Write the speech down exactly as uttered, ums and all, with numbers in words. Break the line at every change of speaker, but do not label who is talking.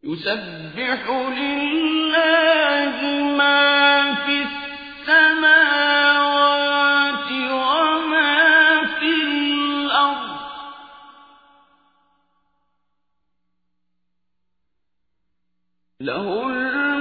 يسبح لله ما في السماوات وما في الأرض له